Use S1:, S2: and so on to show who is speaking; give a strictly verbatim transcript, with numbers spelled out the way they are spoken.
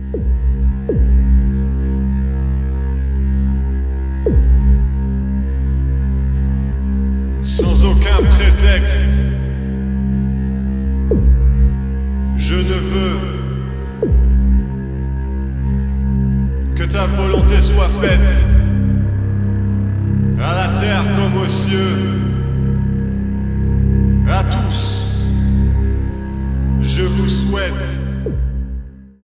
S1: Sans aucun prétexte, je ne veux que ta volonté soit faite, à la terre comme aux cieux, à tous. Je vous souhaite